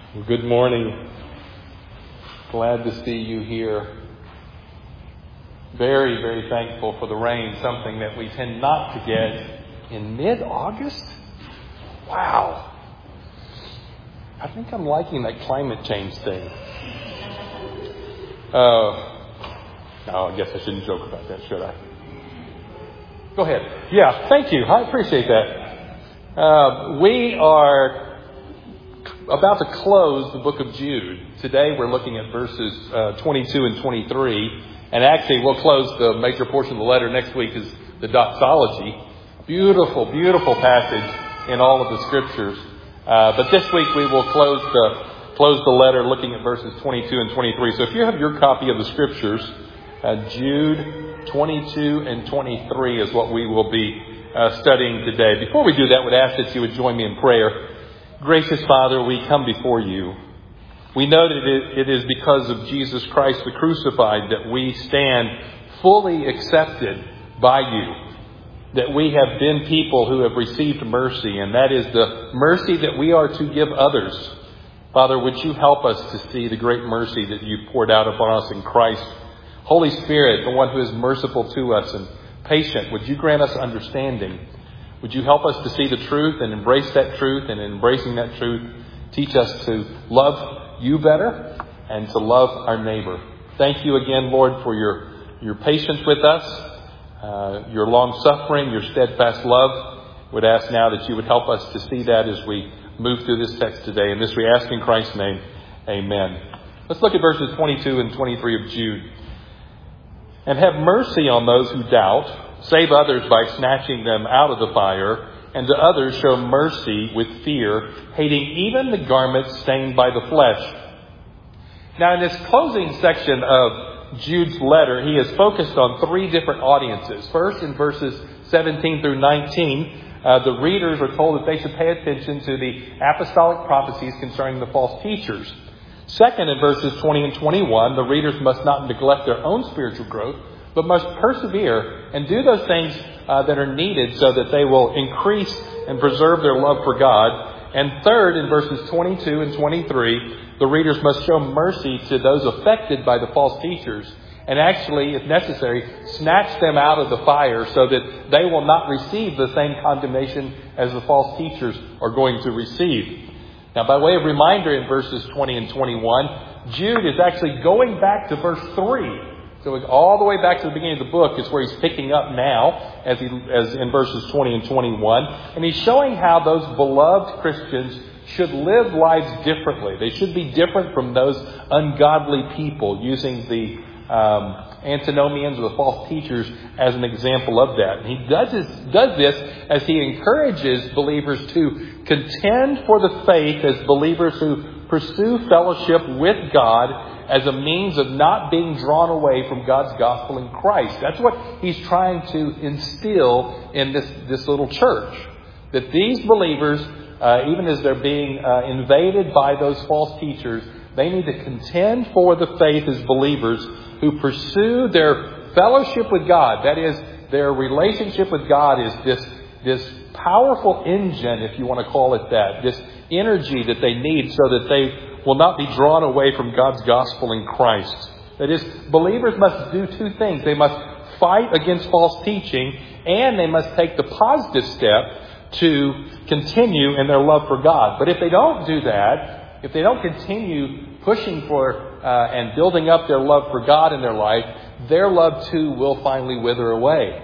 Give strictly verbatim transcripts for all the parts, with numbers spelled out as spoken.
Well, good morning. Glad to see you here. Very, very thankful for the rain, something that we tend not to get in mid-August. Wow. I think I'm liking that climate change thing. Uh, no, I guess I shouldn't joke about that, should I? Go ahead. Yeah, thank you. I appreciate that. Uh, we are about to close the book of Jude. Today we're looking at verses uh, twenty-two and twenty-three. And actually we'll close the major portion of the letter. Next week is the doxology. Beautiful, beautiful passage in all of the scriptures. Uh, but this week we will close the close the letter looking at verses twenty-two and twenty-three. So if you have your copy of the scriptures, uh, Jude twenty-two and twenty-three is what we will be uh, studying today. Before we do that, I would ask that you would join me in prayer. Gracious Father, we come before you. We know that it is because of Jesus Christ the crucified that we stand fully accepted by you. That we have been people who have received mercy, and that is the mercy that we are to give others. Father, would you help us to see the great mercy that you've poured out upon us in Christ? Holy Spirit, the one who is merciful to us and patient, would you grant us understanding? Would you help us to see the truth and embrace that truth, and in embracing that truth, teach us to love you better and to love our neighbor. Thank you again, Lord, for your, your patience with us, uh, your long suffering, your steadfast love. Would ask now that you would help us to see that as we move through this text today. And this we ask in Christ's name. Amen. Let's look at verses twenty-two and twenty-three of Jude. And have mercy on those who doubt. Save others by snatching them out of the fire, and to others show mercy with fear, hating even the garments stained by the flesh. Now, in this closing section of Jude's letter, he is focused on three different audiences. First, in verses seventeen through nineteen, uh, the readers are told that they should pay attention to the apostolic prophecies concerning the false teachers. Second, in verses twenty and twenty-one, the readers must not neglect their own spiritual growth, but must persevere and do those things uh, that are needed so that they will increase and preserve their love for God. And third, in verses twenty-two and twenty-three, the readers must show mercy to those affected by the false teachers and actually, if necessary, snatch them out of the fire so that they will not receive the same condemnation as the false teachers are going to receive. Now, by way of reminder, in verses twenty and twenty-one, Jude is actually going back to verse three. So all the way back to the beginning of the book is where he's picking up now, as he as in verses twenty and twenty-one. And he's showing how those beloved Christians should live lives differently. They should be different from those ungodly people, using the um, antinomians or the false teachers as an example of that. And he does this, does this as he encourages believers to contend for the faith as believers who pursue fellowship with God as a means of not being drawn away from God's gospel in Christ. That's what he's trying to instill in this, this little church. That these believers, uh, even as they're being uh, invaded by those false teachers, they need to contend for the faith as believers who pursue their fellowship with God. That is, their relationship with God is this, this powerful engine, if you want to call it that, this energy that they need so that they will not be drawn away from God's gospel in Christ. That is, believers must do two things. They must fight against false teaching, and they must take the positive step to continue in their love for God. But if they don't do that, if they don't continue pushing for uh, and building up their love for God in their life, their love too will finally wither away.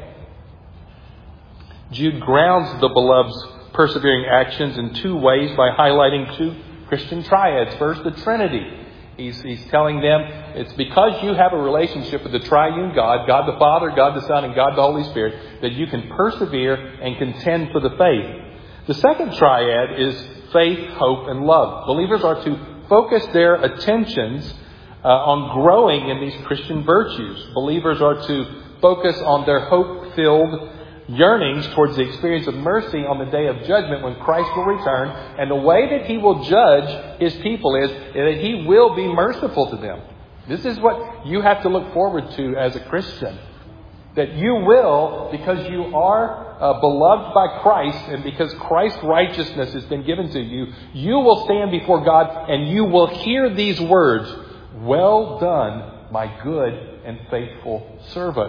Jude grounds the beloved's persevering actions in two ways by highlighting two Christian triads. First, the Trinity. He's, he's telling them it's because you have a relationship with the triune God, God the Father, God the Son, and God the Holy Spirit, that you can persevere and contend for the faith. The second triad is faith, hope, and love. Believers are to focus their attentions uh, on growing in these Christian virtues. Believers are to focus on their hope-filled yearnings towards the experience of mercy on the day of judgment when Christ will return. And the way that he will judge his people is that he will be merciful to them. This is what you have to look forward to as a Christian. That you will, because you are uh, beloved by Christ, and because Christ's righteousness has been given to you, you will stand before God and you will hear these words, "Well done, my good and faithful servant."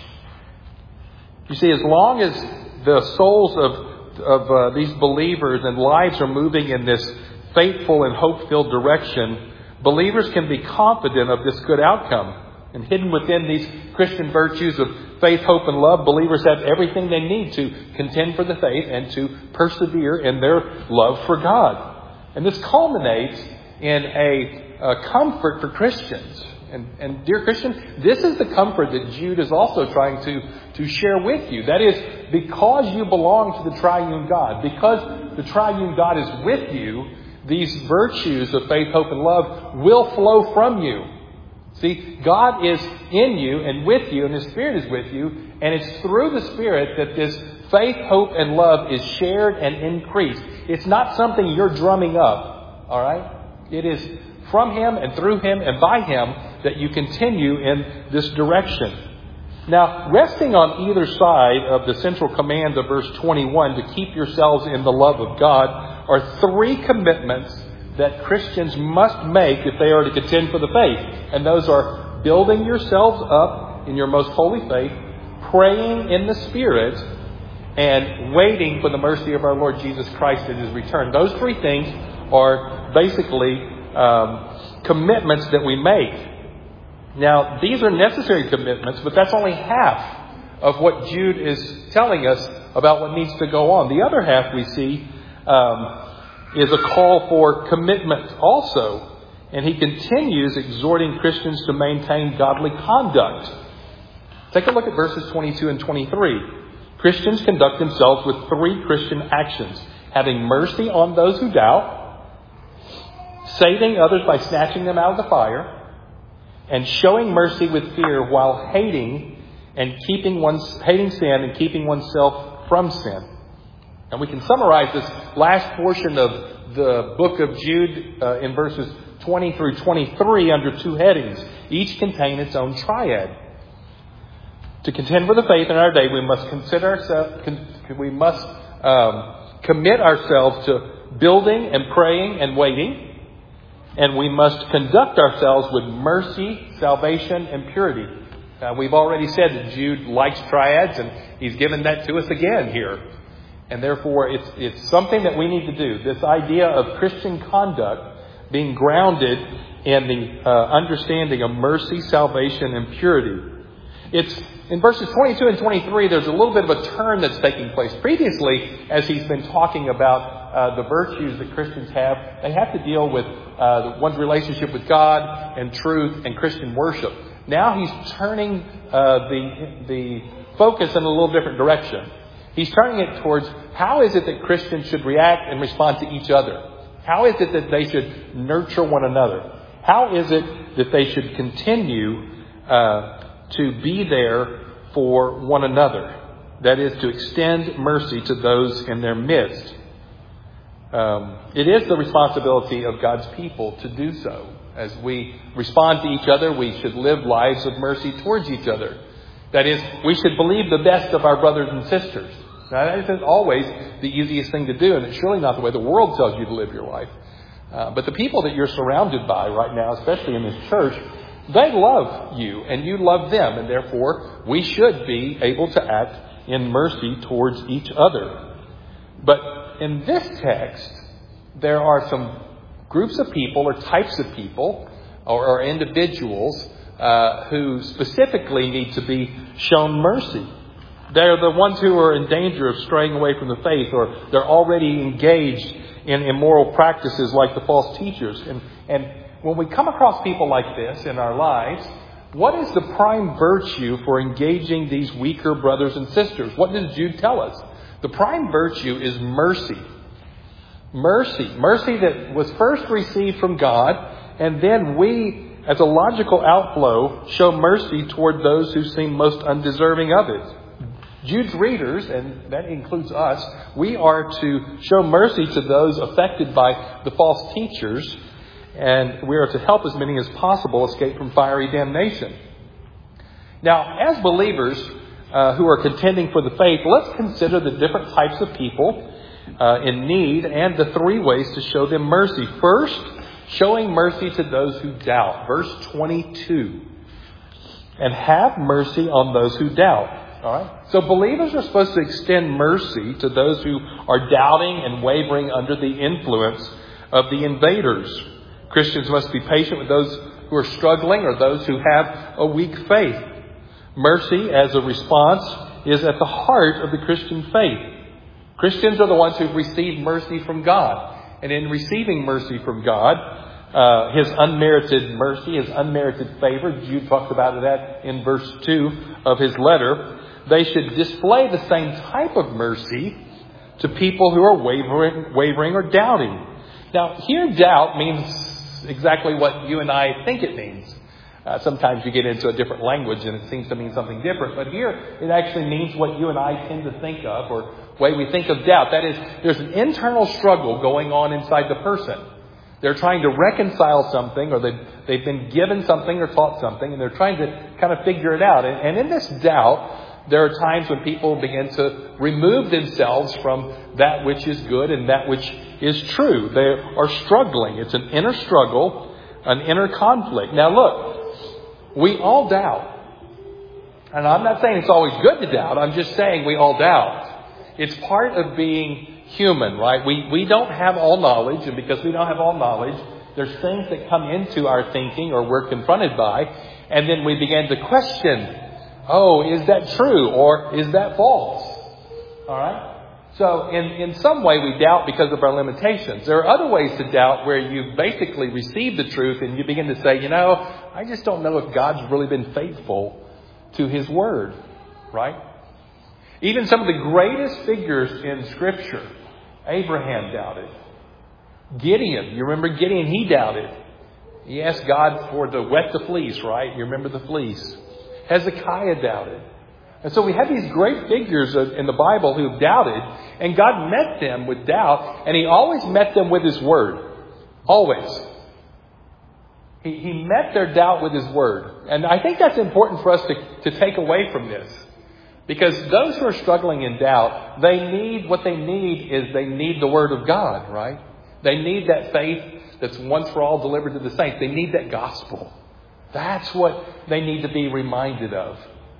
You see, as long as the souls of, of uh, these believers and lives are moving in this faithful and hope-filled direction, believers can be confident of this good outcome. And hidden within these Christian virtues of faith, hope, and love, believers have everything they need to contend for the faith and to persevere in their love for God. And this culminates in a, a comfort for Christians. And, and dear Christian, this is the comfort that Jude is also trying to, to share with you. That is, because you belong to the triune God, because the triune God is with you, these virtues of faith, hope, and love will flow from you. See, God is in you and with you, and His Spirit is with you, and it's through the Spirit that this faith, hope, and love is shared and increased. It's not something you're drumming up, all right? It is from Him and through Him and by Him that you continue in this direction. Now, resting on either side of the central command of verse twenty-one to keep yourselves in the love of God are three commitments that Christians must make if they are to contend for the faith. And those are building yourselves up in your most holy faith, praying in the Spirit, and waiting for the mercy of our Lord Jesus Christ at His return. Those three things are basically um, commitments that we make. Now, these are necessary commitments, but that's only half of what Jude is telling us about what needs to go on. The other half we see um, is a call for commitment also. And he continues exhorting Christians to maintain godly conduct. Take a look at verses twenty-two and twenty-three. Christians conduct themselves with three Christian actions: having mercy on those who doubt, saving others by snatching them out of the fire, and showing mercy with fear while hating and keeping one's hating sin and keeping oneself from sin. And we can summarize this last portion of the book of Jude uh, in verses twenty through twenty-three under two headings. Each contain its own triad. To contend for the faith in our day, we must consider ourselves, we must um, commit ourselves to building and praying and waiting. And we must conduct ourselves with mercy, salvation, and purity. Uh, we've already said that Jude likes triads, and he's given that to us again here. And therefore, it's, it's something that we need to do. This idea of Christian conduct being grounded in the uh, understanding of mercy, salvation, and purity. It's in verses twenty-two and twenty-three, there's a little bit of a turn that's taking place. Previously, as he's been talking about uh, the virtues that Christians have, they have to deal with uh, one's relationship with God and truth and Christian worship. Now he's turning uh, the the focus in a little different direction. He's turning it towards how is it that Christians should react and respond to each other? How is it that they should nurture one another? How is it that they should continue uh, to be there for one another? That is, to extend mercy to those in their midst. Um, it is the responsibility of God's people to do so. As we respond to each other, we should live lives of mercy towards each other. That is, we should believe the best of our brothers and sisters. Now, that isn't always the easiest thing to do, and it's surely not the way the world tells you to live your life. Uh, but the people that you're surrounded by right now, especially in this church, they love you, and you love them, and therefore we should be able to act in mercy towards each other. But in this text, there are some groups of people or types of people or, or individuals uh, who specifically need to be shown mercy. They're the ones who are in danger of straying away from the faith, or they're already engaged in immoral practices like the false teachers. And, and when we come across people like this in our lives, what is the prime virtue for engaging these weaker brothers and sisters? What does Jude tell us? The prime virtue is mercy. Mercy. Mercy that was first received from God, and then we, as a logical outflow, show mercy toward those who seem most undeserving of it. Jude's readers, and that includes us, we are to show mercy to those affected by the false teachers, and we are to help as many as possible escape from fiery damnation. Now, as believers, uh, who are contending for the faith, let's consider the different types of people uh, in need and the three ways to show them mercy. First, showing mercy to those who doubt. Verse twenty-two. And have mercy on those who doubt. All right. So believers are supposed to extend mercy to those who are doubting and wavering under the influence of the invaders. Christians must be patient with those who are struggling or those who have a weak faith. Mercy as a response is at the heart of the Christian faith. Christians are the ones who've received mercy from God. And in receiving mercy from God, uh, His unmerited mercy, His unmerited favor, Jude talks about that in verse two of his letter, they should display the same type of mercy to people who are wavering, wavering or doubting. Now, here doubt means exactly what you and I think it means. Uh, sometimes you get into a different language and it seems to mean something different. But here it actually means what you and I tend to think of, or way we think of doubt. That is, there's an internal struggle going on inside the person. They're trying to reconcile something, or they've, they've been given something or taught something, and they're trying to kind of figure it out. And, and in this doubt, there are times when people begin to remove themselves from that which is good and that which is true. They are struggling. It's an inner struggle, an inner conflict. Now look, we all doubt. And I'm not saying it's always good to doubt. I'm just saying we all doubt. It's part of being human, right? We we don't have all knowledge, and because we don't have all knowledge, there's things that come into our thinking or we're confronted by, and then we begin to question, oh, is that true or is that false? All right? So in, in some way we doubt because of our limitations. There are other ways to doubt where you basically receive the truth and you begin to say, you know, I just don't know if God's really been faithful to His Word, right? Even some of the greatest figures in Scripture, Abraham doubted. Gideon, you remember Gideon, he doubted. He asked God for to wet the fleece, right? You remember the fleece. Hezekiah doubted. And so we have these great figures in the Bible who doubted, and God met them with doubt, and He always met them with His Word. Always. He, he met their doubt with His Word. And I think that's important for us to, to take away from this. Because those who are struggling in doubt, they need, what they need is they need the Word of God, right? They need that faith that's once for all delivered to the saints. They need that gospel. That's what they need to be reminded of.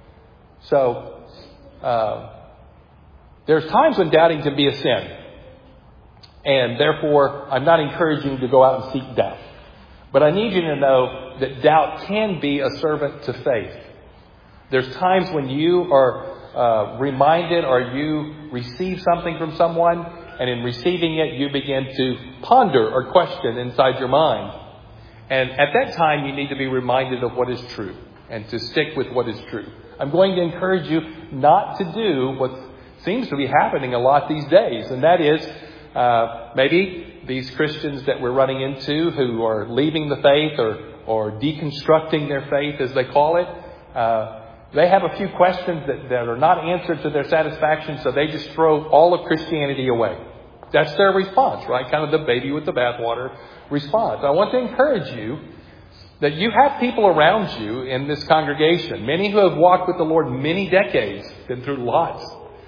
So, uh, there's times when doubting can be a sin. And therefore, I'm not encouraging you to go out and seek doubt. But I need you to know that doubt can be a servant to faith. There's times when you are uh, reminded or you receive something from someone, and in receiving it, you begin to ponder or question inside your mind. And at that time, you need to be reminded of what is true and to stick with what is true. I'm going to encourage you not to do what seems to be happening a lot these days. And that is uh, maybe these Christians that we're running into who are leaving the faith or, or deconstructing their faith, as they call it. Uh, they have a few questions that, that are not answered to their satisfaction, so they just throw all of Christianity away. That's their response, right? Kind of the baby with the bathwater response. I want to encourage you that you have people around you in this congregation, many who have walked with the Lord many decades, been through lots.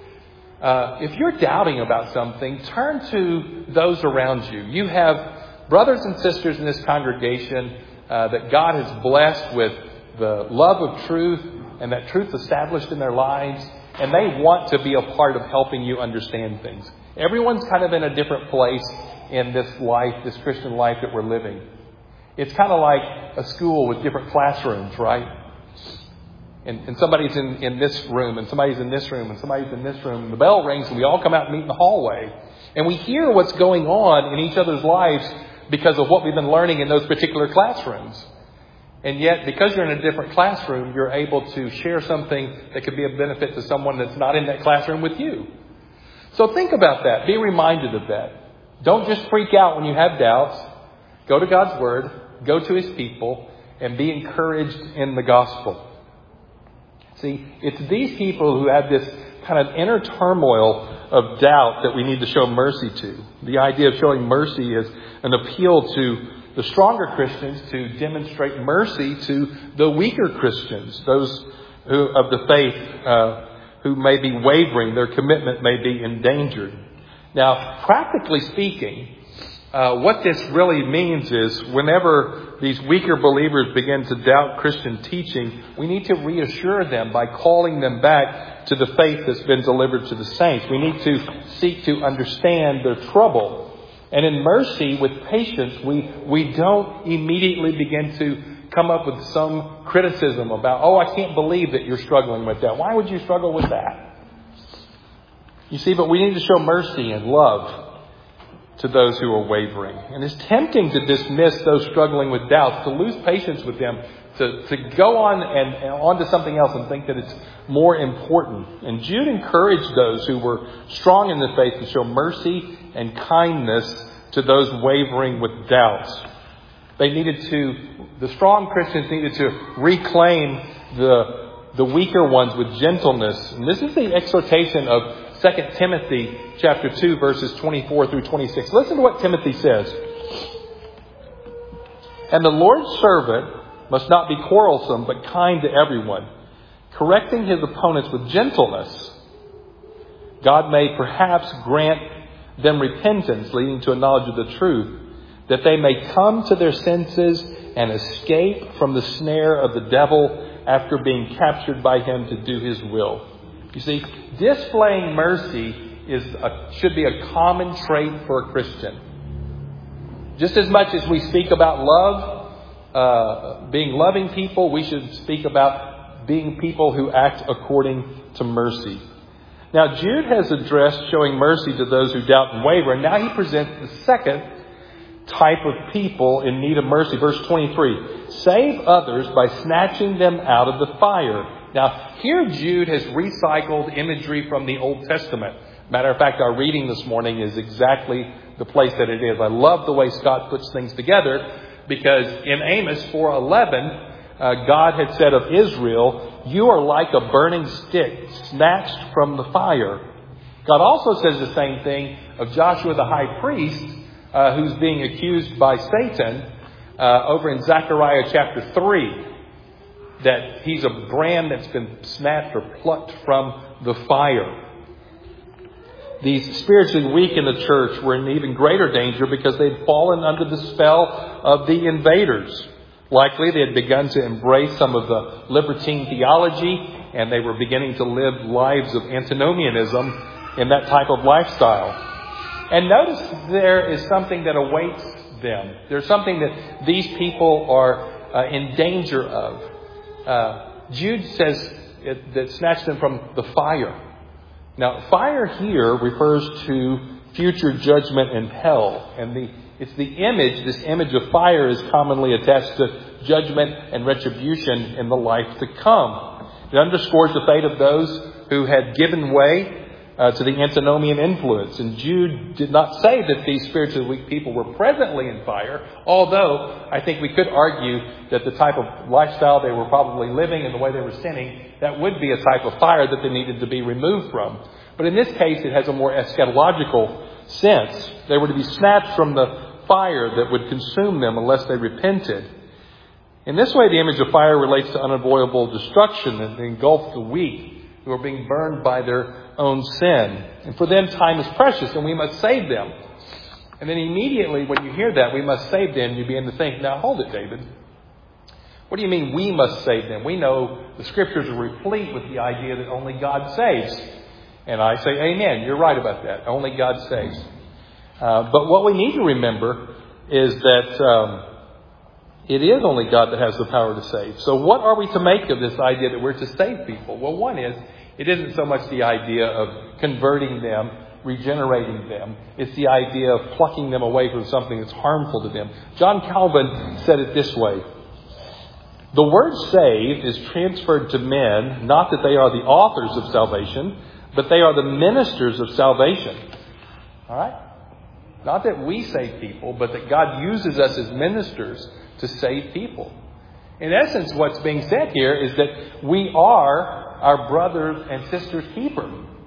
Uh, if you're doubting about something, turn to those around you. You have brothers and sisters in this congregation uh, that God has blessed with the love of truth and that truth established in their lives, and they want to be a part of helping you understand things. Everyone's kind of in a different place in this life, this Christian life that we're living. It's kind of like a school with different classrooms, right? And, and somebody's in, in this room, and somebody's in this room, and somebody's in this room. And the bell rings, and we all come out and meet in the hallway. And we hear what's going on in each other's lives because of what we've been learning in those particular classrooms. And yet, because you're in a different classroom, you're able to share something that could be of benefit to someone that's not in that classroom with you. So think about that. Be reminded of that. Don't just freak out when you have doubts. Go to God's Word. Go to His people. And be encouraged in the gospel. See, it's these people who have this kind of inner turmoil of doubt that we need to show mercy to. The idea of showing mercy is an appeal to the stronger Christians to demonstrate mercy to the weaker Christians, those who of the faith uh, who may be wavering. Their commitment may be endangered. Now, practically speaking, uh, what this really means is whenever these weaker believers begin to doubt Christian teaching, we need to reassure them by calling them back to the faith that's been delivered to the saints. We need to seek to understand their trouble. And in mercy, with patience, we, we don't immediately begin to come up with some criticism about, oh, I can't believe that you're struggling with that. Why would you struggle with that? You see, but we need to show mercy and love to those who are wavering. And it's tempting to dismiss those struggling with doubts, to lose patience with them, to, to go on and, and on to something else and think that it's more important. And Jude encouraged those who were strong in the faith to show mercy and kindness to those wavering with doubts. They needed to, the strong Christians needed to reclaim the, the weaker ones with gentleness. And this is the exhortation of Second Timothy chapter two, verses twenty-four through twenty-six. Listen to what Timothy says. And the Lord's servant must not be quarrelsome, but kind to everyone, correcting his opponents with gentleness. God may perhaps grant them repentance, leading to a knowledge of the truth, that they may come to their senses and escape from the snare of the devil after being captured by him to do his will. You see, displaying mercy is a, should be a common trait for a Christian. Just as much as we speak about love, uh, being loving people, we should speak about being people who act according to mercy. Now, Jude has addressed showing mercy to those who doubt and waver, and now he presents the second type of people in need of mercy. Verse twenty-three, save others by snatching them out of the fire. Now, here Jude has recycled imagery from the Old Testament. Matter of fact, our reading this morning is exactly the place that it is. I love the way Scott puts things together, because in Amos four eleven, uh, God had said of Israel, you are like a burning stick snatched from the fire. God also says the same thing of Joshua the high priest, uh, who's being accused by Satan uh, over in Zechariah chapter three. That he's a brand that's been snatched or plucked from the fire. These spiritually weak in the church were in even greater danger because they'd fallen under the spell of the invaders. Likely they had begun to embrace some of the libertine theology, and they were beginning to live lives of antinomianism in that type of lifestyle. And notice there is something that awaits them. There's something that these people are uh, in danger of. Uh, Jude says it, that snatched them from the fire. Now, fire here refers to future judgment in hell. And the it's the image, this image of fire is commonly attached to judgment and retribution in the life to come. It underscores the fate of those who had given way uh, to the antinomian influence. And Jude did not say that these spiritually weak people were presently in fire, although I think we could argue that the type of lifestyle they were probably living and the way they were sinning, that would be a type of fire that they needed to be removed from. But in this case, it has a more eschatological sense. They were to be snatched from the fire that would consume them unless they repented. In this way, the image of fire relates to unavoidable destruction that engulfs the weak who are being burned by their own sin. And for them, time is precious and we must save them. And then immediately when you hear that, we must save them, you begin to think, now hold it, David. What do you mean we must save them? We know the scriptures are replete with the idea that only God saves. And I say, amen, you're right about that. Only God saves. Uh, but what we need to remember is that um, it is only God that has the power to save. So what are we to make of this idea that we're to save people? Well, one is, it isn't so much the idea of converting them, regenerating them. It's the idea of plucking them away from something that's harmful to them. John Calvin said it this way. The word save is transferred to men, not that they are the authors of salvation, but they are the ministers of salvation. All right? Not that we save people, but that God uses us as ministers to save people. In essence, what's being said here is that we are our brothers and sisters' keeper.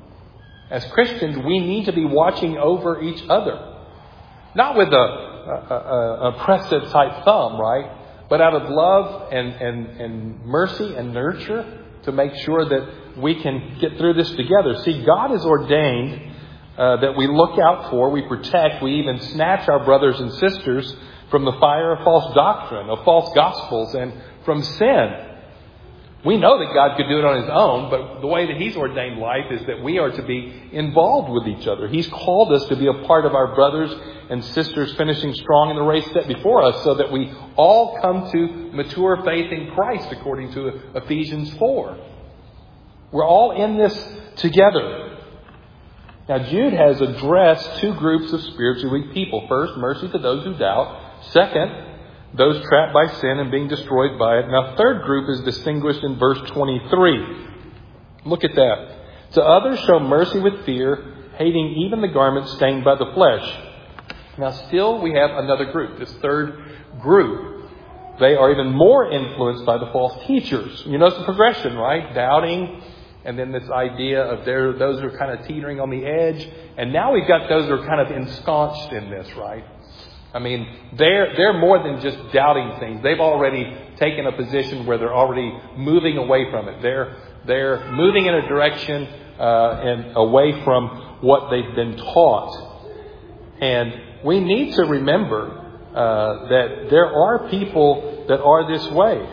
As Christians, we need to be watching over each other. Not with a, a, a oppressive type thumb, right? But out of love and, and, and mercy and nurture to make sure that we can get through this together. See, God has ordained uh, that we look out for, we protect, we even snatch our brothers and sisters from the fire of false doctrine, of false gospels, and from sin. We know that God could do it on His own, but the way that He's ordained life is that we are to be involved with each other. He's called us to be a part of our brothers and sisters finishing strong in the race set before us, so that we all come to mature faith in Christ, according to Ephesians four. We're all in this together. Now, Jude has addressed two groups of spiritually weak people. First, mercy to those who doubt. Second, those trapped by sin and being destroyed by it. Now, third group is distinguished in verse twenty-three. Look at that. To others show mercy with fear, hating even the garment stained by the flesh. Now, still we have another group, this third group. They are even more influenced by the false teachers. You notice the progression, right? Doubting, and then this idea of there, those who are kind of teetering on the edge. And now we've got those who are kind of ensconced in this, right? I mean, they're they're more than just doubting things. They've already taken a position where they're already moving away from it. They're they're moving in a direction uh, and away from what they've been taught. And we need to remember uh, that there are people that are this way.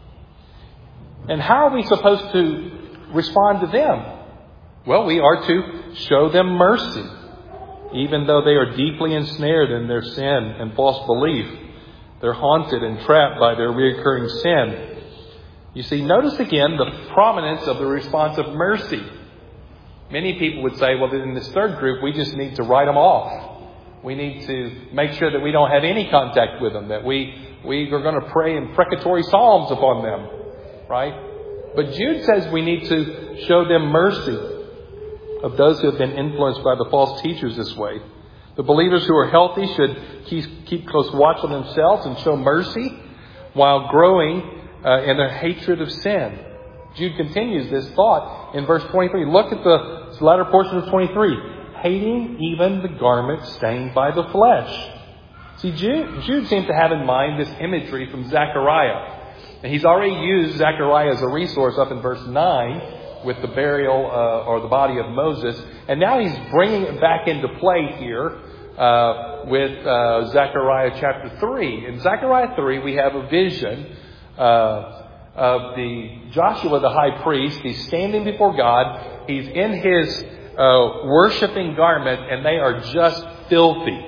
And how are we supposed to respond to them? Well, we are to show them mercy. Even though they are deeply ensnared in their sin and false belief, they're haunted and trapped by their recurring sin. You see, notice again the prominence of the response of mercy. Many people would say, well, in this third group, we just need to write them off. We need to make sure that we don't have any contact with them, that we, we are going to pray imprecatory psalms upon them, right? But Jude says we need to show them mercy. Of those who have been influenced by the false teachers this way. The believers who are healthy should keep, keep close watch on themselves and show mercy while growing uh, in their hatred of sin. Jude continues this thought in verse twenty-three. Look at the latter portion of twenty-three. Hating even the garment stained by the flesh. See, Jude, Jude seems to have in mind this imagery from Zechariah. And he's already used Zechariah as a resource up in verse nine. With the burial uh, or the body of Moses. And now he's bringing it back into play here uh, with uh, Zechariah chapter three. In Zechariah three, we have a vision uh, of the Joshua the high priest. He's standing before God. He's in his uh, worshiping garment, and they are just filthy.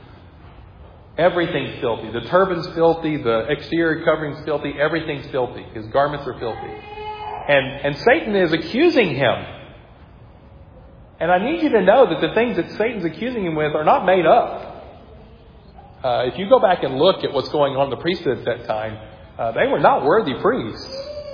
Everything's filthy. The turban's filthy. The exterior covering's filthy. Everything's filthy. His garments are filthy. And, and Satan is accusing him. And I need you to know that the things that Satan's accusing him with are not made up. Uh, if you go back and look at what's going on in the priesthood at that time, uh, they were not worthy priests.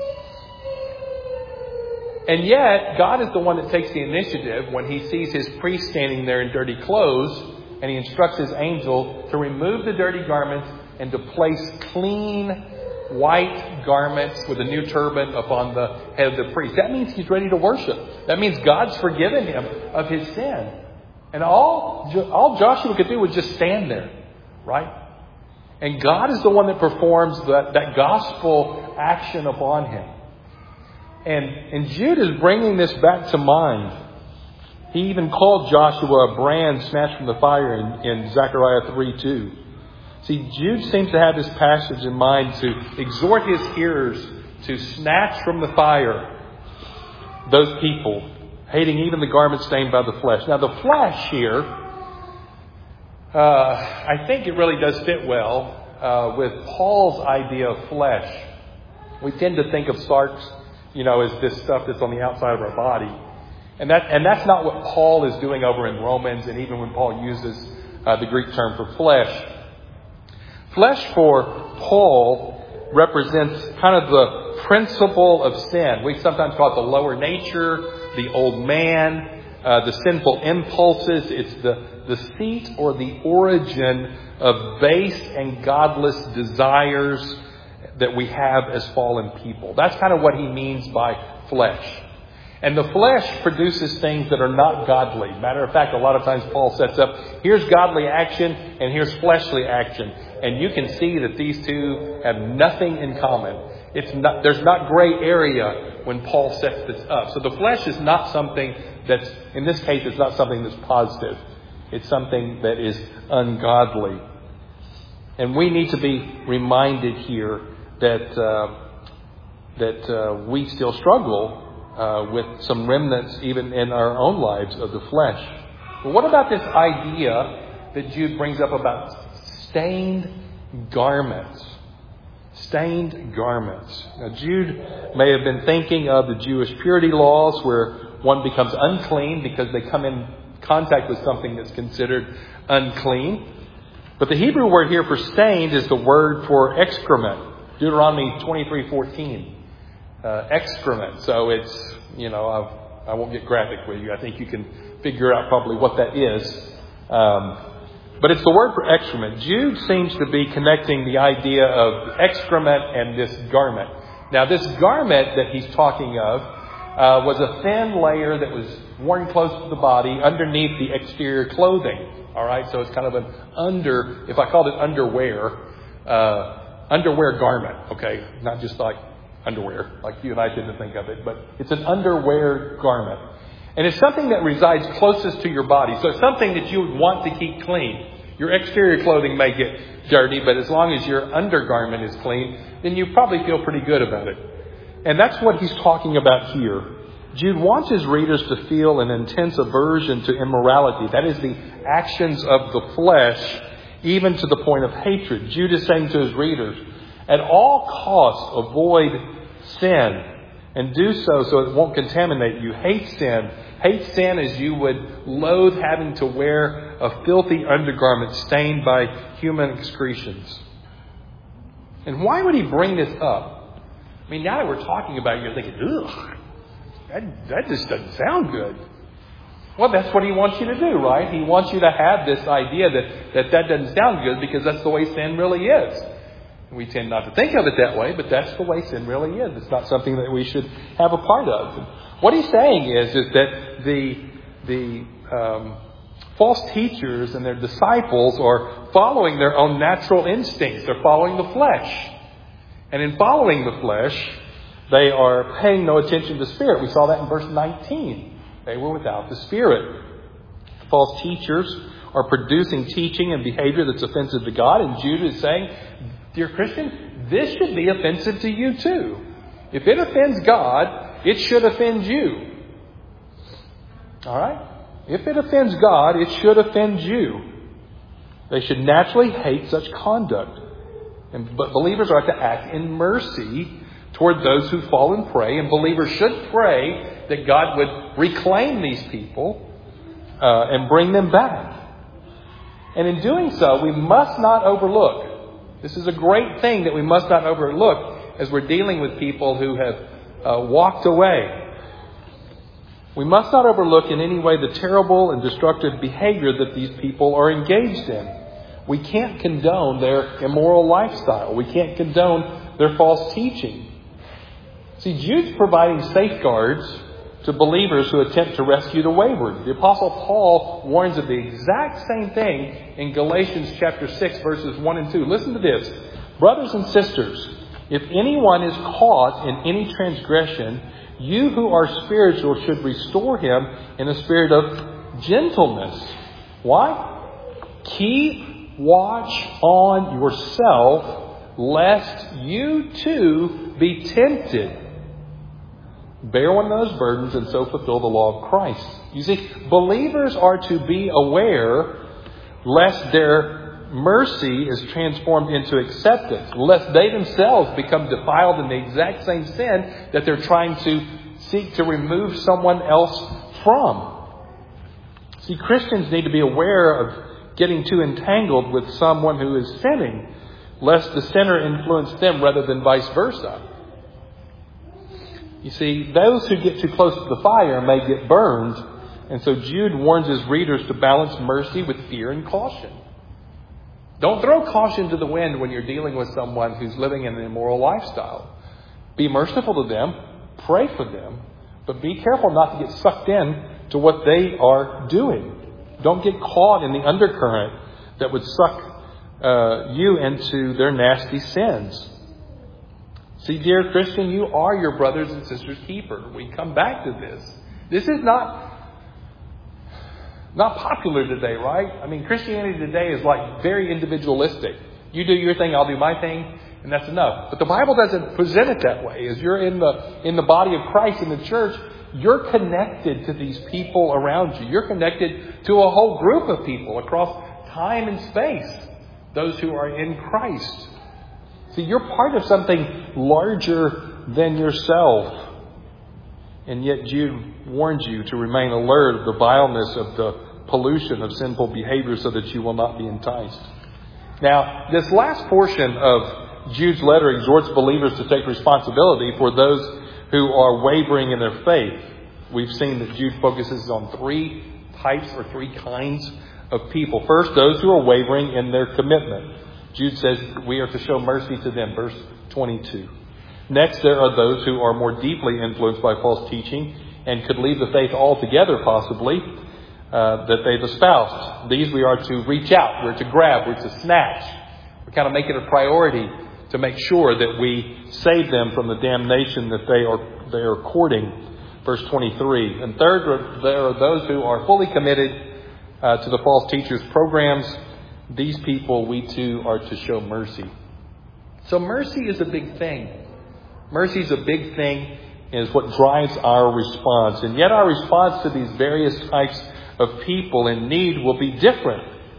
And yet, God is the one that takes the initiative when He sees His priest standing there in dirty clothes, and He instructs His angel to remove the dirty garments and to place clean white garments with a new turban upon the head of the priest. That means he's ready to worship. That means God's forgiven him of his sin. And all, all Joshua could do was just stand there, right? And God is the one that performs that, that gospel action upon him. And, and Jude is bringing this back to mind. He even called Joshua a brand snatched from the fire in, in Zechariah three two. See, Jude seems to have this passage in mind to exhort his hearers to snatch from the fire those people, hating even the garment stained by the flesh. Now, the flesh here, uh, I think it really does fit well uh, with Paul's idea of flesh. We tend to think of sarx, you know, as this stuff that's on the outside of our body. And that and that's not what Paul is doing over in Romans, and even when Paul uses uh, the Greek term for flesh. Flesh for Paul represents kind of the principle of sin. We sometimes call it the lower nature, the old man, uh, the sinful impulses. It's the, the seat or the origin of base and godless desires that we have as fallen people. That's kind of what he means by flesh. And the flesh produces things that are not godly. Matter of fact, a lot of times Paul sets up, here's godly action and here's fleshly action. And you can see that these two have nothing in common. It's not, there's not gray area when Paul sets this up. So the flesh is not something that's, in this case, it's not something that's positive. It's something that is ungodly. And we need to be reminded here that uh, that uh, we still struggle uh, with some remnants even in our own lives of the flesh. But what about this idea that Jude brings up about stained garments? Stained garments. Now, Jude may have been thinking of the Jewish purity laws where one becomes unclean because they come in contact with something that's considered unclean. But the Hebrew word here for stained is the word for excrement. Deuteronomy twenty-three fourteen. Uh, excrement. So it's, you know, I've, I won't get graphic with you. I think you can figure out probably what that is. Um, but it's the word for excrement. Jude seems to be connecting the idea of excrement and this garment. Now, this garment that he's talking of uh, was a thin layer that was worn close to the body underneath the exterior clothing. All right, so it's kind of an under, if I called it underwear, uh, underwear garment, okay? Not just like underwear, like you and I tend to think of it, but it's an underwear garment. And it's something that resides closest to your body. So it's something that you would want to keep clean. Your exterior clothing may get dirty, but as long as your undergarment is clean, then you probably feel pretty good about it. And that's what he's talking about here. Jude wants his readers to feel an intense aversion to immorality. That is the actions of the flesh, even to the point of hatred. Jude is saying to his readers, at all costs, avoid sin and do so so it won't contaminate you. Hate sin. Hate sin as you would loathe having to wear a filthy undergarment stained by human excretions. And why would he bring this up? I mean, now that we're talking about it, you're thinking, ugh, that, that just doesn't sound good. Well, that's what he wants you to do, right? He wants you to have this idea that, that that doesn't sound good because that's the way sin really is. We tend not to think of it that way, but that's the way sin really is. It's not something that we should have a part of. And what he's saying is, is that the, the um, false teachers and their disciples are following their own natural instincts. They're following the flesh. And in following the flesh, they are paying no attention to the Spirit. We saw that in verse nineteen. They were without the Spirit. The false teachers are producing teaching and behavior that's offensive to God. And Jude is saying, dear Christian, this should be offensive to you too. If it offends God, it should offend you. All right? If it offends God, it should offend you. They should naturally hate such conduct. And, but believers are to act in mercy toward those who fall and pray. And believers should pray that God would reclaim these people uh, and bring them back. And in doing so, we must not overlook. This is a great thing that we must not overlook as we're dealing with people who have uh, walked away. We must not overlook in any way the terrible and destructive behavior that these people are engaged in. We can't condone their immoral lifestyle. We can't condone their false teaching. See, Jude's providing safeguards to believers who attempt to rescue the wayward. The Apostle Paul warns of the exact same thing in Galatians chapter six, verses one and two. Listen to this. Brothers and sisters, if anyone is caught in any transgression, you who are spiritual should restore him in a spirit of gentleness. Why? Keep watch on yourself, lest you too be tempted. Bear one of those burdens and so fulfill the law of Christ. You see, believers are to be aware lest their mercy is transformed into acceptance, lest they themselves become defiled in the exact same sin that they're trying to seek to remove someone else from. See, Christians need to be aware of getting too entangled with someone who is sinning, lest the sinner influence them rather than vice versa. You see, those who get too close to the fire may get burned. And so Jude warns his readers to balance mercy with fear and caution. Don't throw caution to the wind when you're dealing with someone who's living in an immoral lifestyle. Be merciful to them. Pray for them. But be careful not to get sucked in to what they are doing. Don't get caught in the undercurrent that would suck uh, you into their nasty sins. See, dear Christian, you are your brothers and sisters' keeper. We come back to this. This is not not popular today, right? I mean, Christianity today is like very individualistic. You do your thing, I'll do my thing, and that's enough. But the Bible doesn't present it that way. As you're in the in the body of Christ in the church, you're connected to these people around you. You're connected to a whole group of people across time and space. Those who are in Christ. See, you're part of something larger than yourself. And yet Jude warns you to remain alert of the vileness of the pollution of sinful behavior so that you will not be enticed. Now, this last portion of Jude's letter exhorts believers to take responsibility for those who are wavering in their faith. We've seen that Jude focuses on three types or three kinds of people. First, those who are wavering in their commitment. Jude says we are to show mercy to them, verse twenty-two. Next, there are those who are more deeply influenced by false teaching and could leave the faith altogether, possibly, uh, that they've espoused. These we are to reach out, we're to grab, we're to snatch. We kind of make it a priority to make sure that we save them from the damnation that they are they are courting. Verse twenty-three. And third, there are those who are fully committed uh, to the false teachers' programs. These people, we too are to show mercy. So mercy is a big thing. Mercy is a big thing and is what drives our response. And yet our response to these various types of people in need will be different.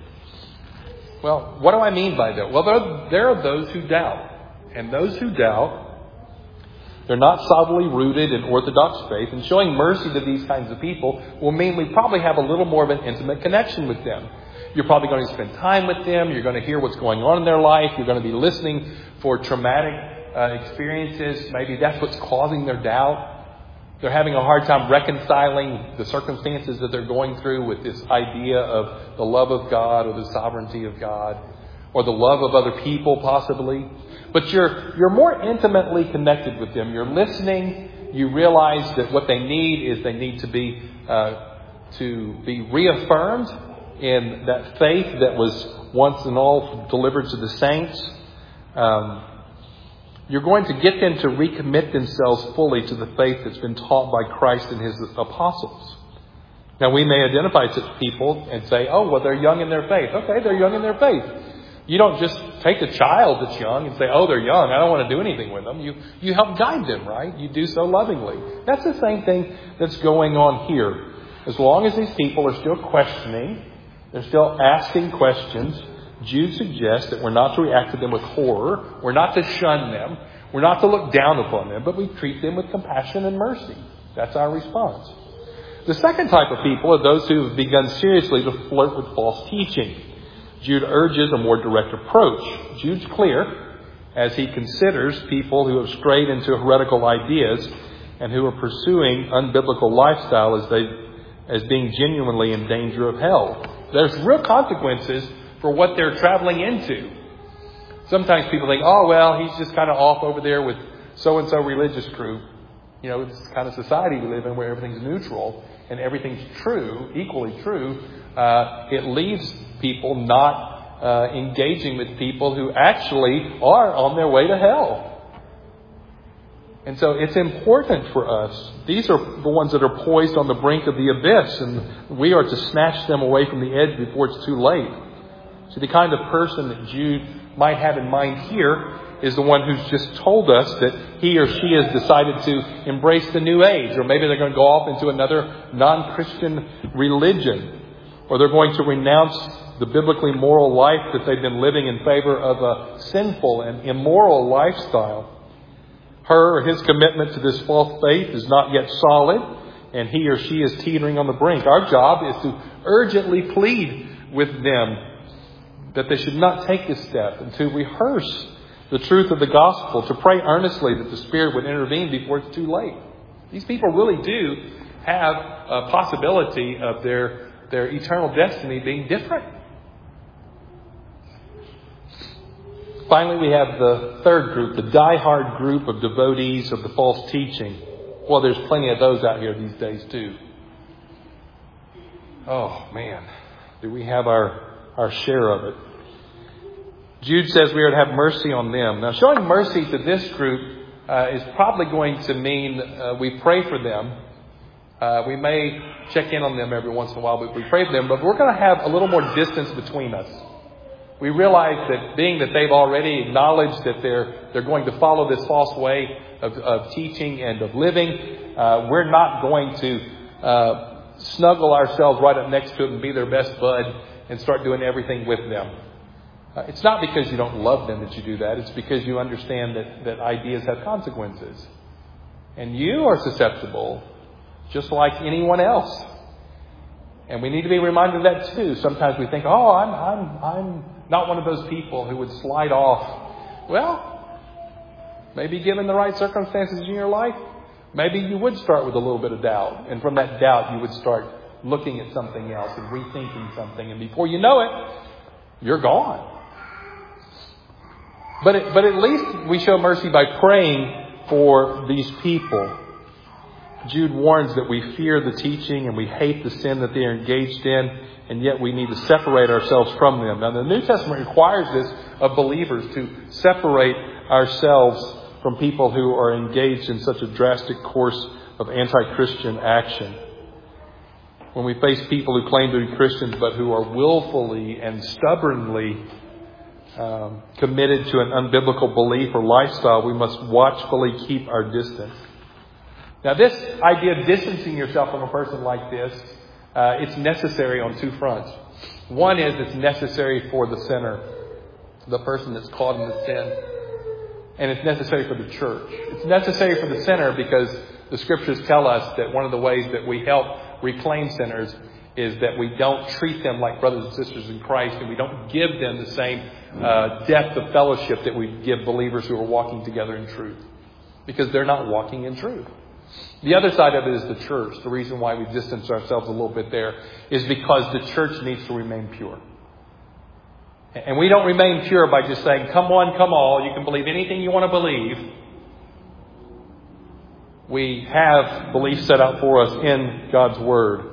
Well, what do I mean by that? Well, there, there are those who doubt. And those who doubt, they're not solidly rooted in Orthodox faith. And showing mercy to these kinds of people will mean we probably have a little more of an intimate connection with them. You're probably going to spend time with them. You're going to hear what's going on in their life. You're going to be listening for traumatic uh, experiences. Maybe that's what's causing their doubt. They're having a hard time reconciling the circumstances that they're going through with this idea of the love of God or the sovereignty of God or the love of other people possibly. But you're you're more intimately connected with them. You're listening. You realize that what they need is they need to be uh, to be reaffirmed in that faith that was once and all delivered to the saints. Um, you're going to get them to recommit themselves fully to the faith that's been taught by Christ and His apostles. Now, we may identify such people and say, oh, well, they're young in their faith. Okay, they're young in their faith. You don't just take a child that's young and say, oh, they're young, I don't want to do anything with them. You, you help guide them, right? You do so lovingly. That's the same thing that's going on here. As long as these people are still questioning, they're still asking questions, Jude suggests that we're not to react to them with horror. We're not to shun them. We're not to look down upon them, but we treat them with compassion and mercy. That's our response. The second type of people are those who have begun seriously to flirt with false teaching. Jude urges a more direct approach. Jude's clear as he considers people who have strayed into heretical ideas and who are pursuing unbiblical lifestyle as they as being genuinely in danger of hell. There's real consequences for what they're traveling into. Sometimes people think, oh, well, he's just kind of off over there with so-and-so religious group. You know, this kind of society we live in where everything's neutral and everything's true, equally true. Uh, it leaves people not uh, engaging with people who actually are on their way to hell. And so it's important for us. These are the ones that are poised on the brink of the abyss, and we are to snatch them away from the edge before it's too late. So the kind of person that Jude might have in mind here is the one who's just told us that he or she has decided to embrace the new age, or maybe they're going to go off into another non-Christian religion, or they're going to renounce the biblically moral life that they've been living in favor of a sinful and immoral lifestyle. Her or his commitment to this false faith is not yet solid, and he or she is teetering on the brink. Our job is to urgently plead with them that they should not take this step, and to rehearse the truth of the gospel, to pray earnestly that the Spirit would intervene before it's too late. These people really do have a possibility of their, their eternal destiny being different. Finally, we have the third group, the die-hard group of devotees of the false teaching. Well, there's plenty of those out here these days too. Oh man, do we have our, our share of it? Jude says we are to have mercy on them. Now, showing mercy to this group uh, is probably going to mean uh, we pray for them. Uh, we may check in on them every once in a while, but we pray for them. But we're going to have a little more distance between us. We realize that being that they've already acknowledged that they're they're going to follow this false way of, of teaching and of living, uh, we're not going to uh, snuggle ourselves right up next to them and be their best bud and start doing everything with them. Uh, it's not because you don't love them that you do that. It's because you understand that, that ideas have consequences. And you are susceptible just like anyone else. And we need to be reminded of that too. Sometimes we think, oh, I'm, I'm, I'm not one of those people who would slide off. Well, maybe given the right circumstances in your life, maybe you would start with a little bit of doubt. And from that doubt, you would start looking at something else and rethinking something. And before you know it, you're gone. But it, but at least we show mercy by praying for these people. Jude warns that we fear the teaching and we hate the sin that they are engaged in, and yet we need to separate ourselves from them. Now, the New Testament requires this of believers, to separate ourselves from people who are engaged in such a drastic course of anti-Christian action. When we face people who claim to be Christians but who are willfully and stubbornly um, committed to an unbiblical belief or lifestyle, we must watchfully keep our distance. Now, this idea of distancing yourself from a person like this, uh, it's necessary on two fronts. One is it's necessary for the sinner, the person that's caught in the sin. And it's necessary for the church. It's necessary for the sinner because the scriptures tell us that one of the ways that we help reclaim sinners is that we don't treat them like brothers and sisters in Christ, and we don't give them the same uh, depth of fellowship that we give believers who are walking together in truth, because they're not walking in truth. The other side of it is the church. The reason why we distance ourselves a little bit there is because the church needs to remain pure. And we don't remain pure by just saying, come one, come all. You can believe anything you want to believe. We have beliefs set out for us in God's Word.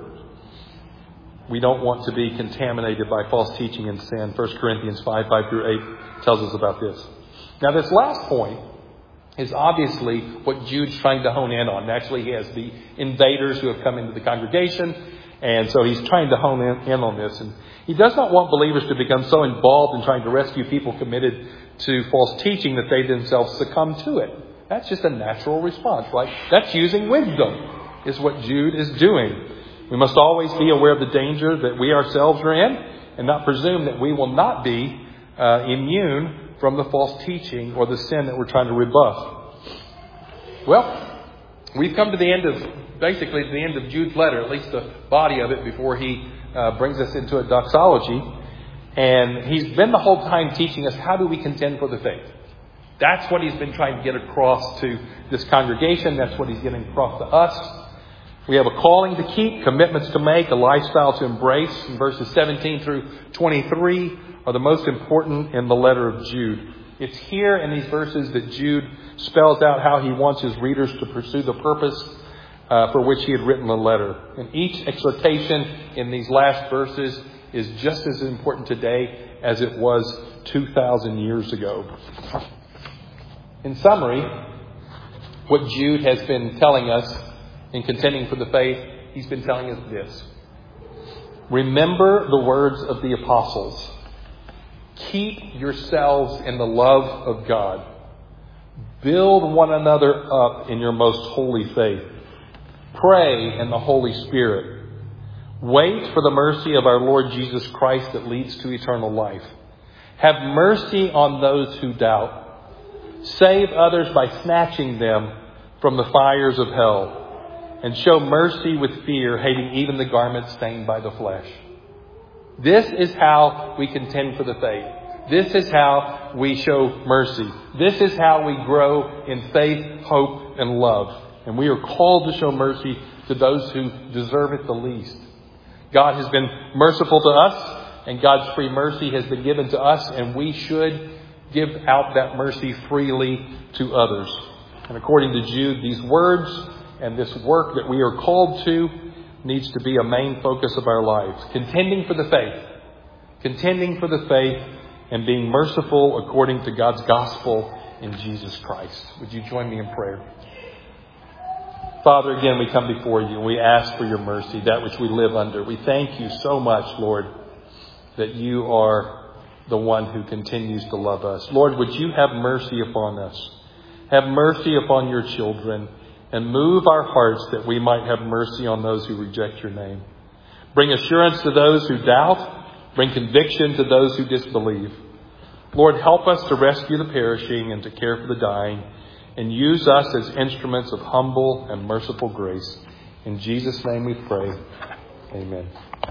We don't want to be contaminated by false teaching and sin. First Corinthians five, five through eight tells us about this. Now, this last point is obviously what Jude's trying to hone in on. Actually, he has the invaders who have come into the congregation, and so he's trying to hone in, in on this. And he does not want believers to become so involved in trying to rescue people committed to false teaching that they themselves succumb to it. That's just a natural response, right? That's using wisdom, is what Jude is doing. We must always be aware of the danger that we ourselves are in, and not presume that we will not be uh, immune from the false teaching or the sin that we're trying to rebuff. Well, we've come to the end of, basically to the end of Jude's letter, at least the body of it, before he uh, brings us into a doxology. And he's been the whole time teaching us, how do we contend for the faith? That's what he's been trying to get across to this congregation. That's what he's getting across to us. We have a calling to keep, commitments to make, a lifestyle to embrace. And verses seventeen through twenty-three are the most important in the letter of Jude. It's here in these verses that Jude spells out how he wants his readers to pursue the purpose uh, for which he had written the letter. And each exhortation in these last verses is just as important today as it was two thousand years ago. In summary, what Jude has been telling us in contending for the faith, he's been telling us this. Remember the words of the apostles. Keep yourselves in the love of God. Build one another up in your most holy faith. Pray in the Holy Spirit. Wait for the mercy of our Lord Jesus Christ that leads to eternal life. Have mercy on those who doubt. Save others by snatching them from the fires of hell. And show mercy with fear, hating even the garment stained by the flesh. This is how we contend for the faith. This is how we show mercy. This is how we grow in faith, hope, and love. And we are called to show mercy to those who deserve it the least. God has been merciful to us, and God's free mercy has been given to us, and we should give out that mercy freely to others. And according to Jude, these words and this work that we are called to needs to be a main focus of our lives. Contending for the faith. Contending for the faith and being merciful according to God's gospel in Jesus Christ. Would you join me in prayer? Father, again, we come before you and we ask for your mercy, that which we live under. We thank you so much, Lord, that you are the one who continues to love us. Lord, would you have mercy upon us? Have mercy upon your children and move our hearts that we might have mercy on those who reject your name. Bring assurance to those who doubt. Bring conviction to those who disbelieve. Lord, help us to rescue the perishing and to care for the dying, and use us as instruments of humble and merciful grace. In Jesus' name we pray. Amen.